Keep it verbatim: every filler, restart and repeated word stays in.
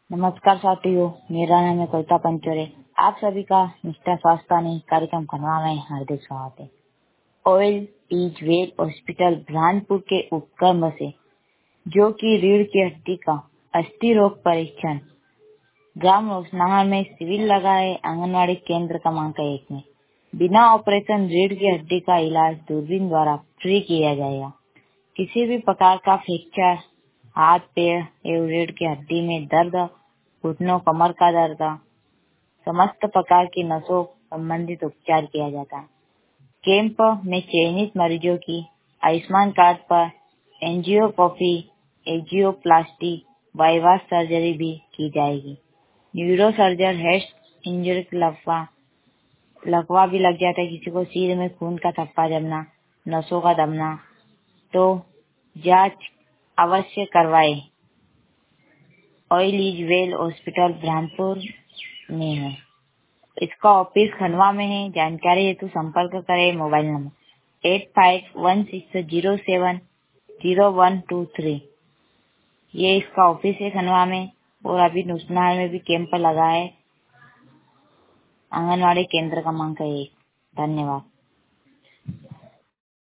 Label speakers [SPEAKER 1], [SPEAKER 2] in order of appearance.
[SPEAKER 1] नमस्कार साथियों, मेरा नाम है कविता पंचोरे। आप सभी का निष्ठा स्वास्थ्य कार्यक्रम खनवा में हार्दिक स्वागत है। Oil is well hospital Burhanpur के उपक्रम से जो कि रीढ़ की हड्डी का अस्थि रोग परीक्षण ग्राम रोशनाहर में सिविल लगाए आंगनवाड़ी केंद्र क्रमांक एक में बिना ऑपरेशन रीढ़ की हड्डी का इलाज दूरबीन द्वारा फ्री किया जाएगा। किसी भी प्रकार का फ्रैक्चर, हाथ पैर एवं रीढ़ की हड्डी में दर्द, घुटनों कमर का दर्द, समस्त प्रकार की नसों संबंधित उपचार किया जाता है। कैंप में चयनित मरीजों की आयुष्मान कार्ड पर एंजियोप्लास्टी, एंजियोप्लास्टी, बाईपास सर्जरी भी की जाएगी। न्यूरो सर्जन हेड इंजरी लकवा लकवा भी लग जाता है, किसी को सिर में खून का थप्पा जमना, नसों का दबना, तो जांच अवश्य करवाए। Oil is well hospital Burhanpur में है। इसका ऑफिस खनवा में है। जानकारी हेतु संपर्क करें mobile number eight five one six zero seven zero one two three. ये इसका ऑफिस है खनवा में, और अभी नुसनार में भी कैंप लगा है आंगनवाड़ी केंद्र क्रमांक एक। धन्यवाद।